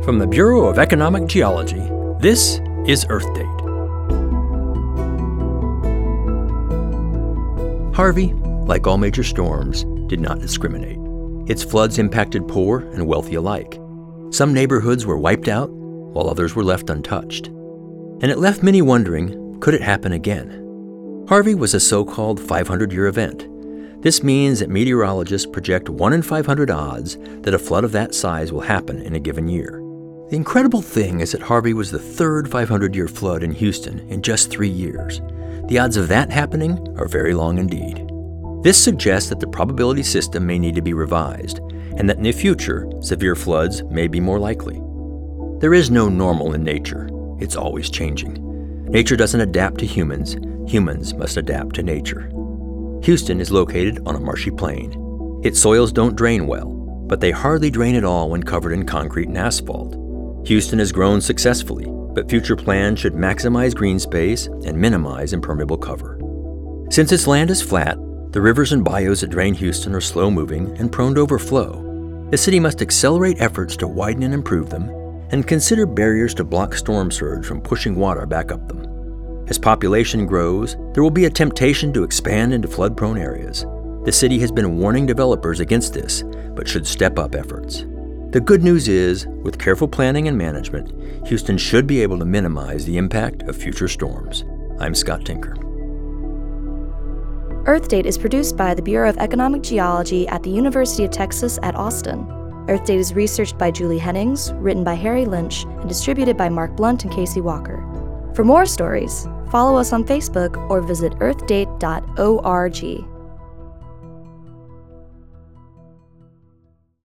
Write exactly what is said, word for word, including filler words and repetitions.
From the Bureau of Economic Geology, this is Earth Date. Harvey, like all major storms, did not discriminate. Its floods impacted poor and wealthy alike. Some neighborhoods were wiped out, while others were left untouched. And it left many wondering, could it happen again? Harvey was a so-called five hundred year event. This means that meteorologists project one in five hundred odds that a flood of that size will happen in a given year. The incredible thing is that Harvey was the third five hundred year flood in Houston in just three years. The odds of that happening are very long indeed. This suggests that the probability system may need to be revised, and that in the future, severe floods may be more likely. There is no normal in nature. It's always changing. Nature doesn't adapt to humans. Humans must adapt to nature. Houston is located on a marshy plain. Its soils don't drain well, but they hardly drain at all when covered in concrete and asphalt. Houston has grown successfully, but future plans should maximize green space and minimize impermeable cover. Since its land is flat, the rivers and bayous that drain Houston are slow-moving and prone to overflow. The city must accelerate efforts to widen and improve them, and consider barriers to block storm surge from pushing water back up them. As population grows, there will be a temptation to expand into flood-prone areas. The city has been warning developers against this, but should step up efforts. The good news is, with careful planning and management, Houston should be able to minimize the impact of future storms. I'm Scott Tinker. Earth Date is produced by the Bureau of Economic Geology at the University of Texas at Austin. Earth Date is researched by Julie Hennings, written by Harry Lynch, and distributed by Mark Blunt and Casey Walker. For more stories, follow us on Facebook or visit earth date dot org.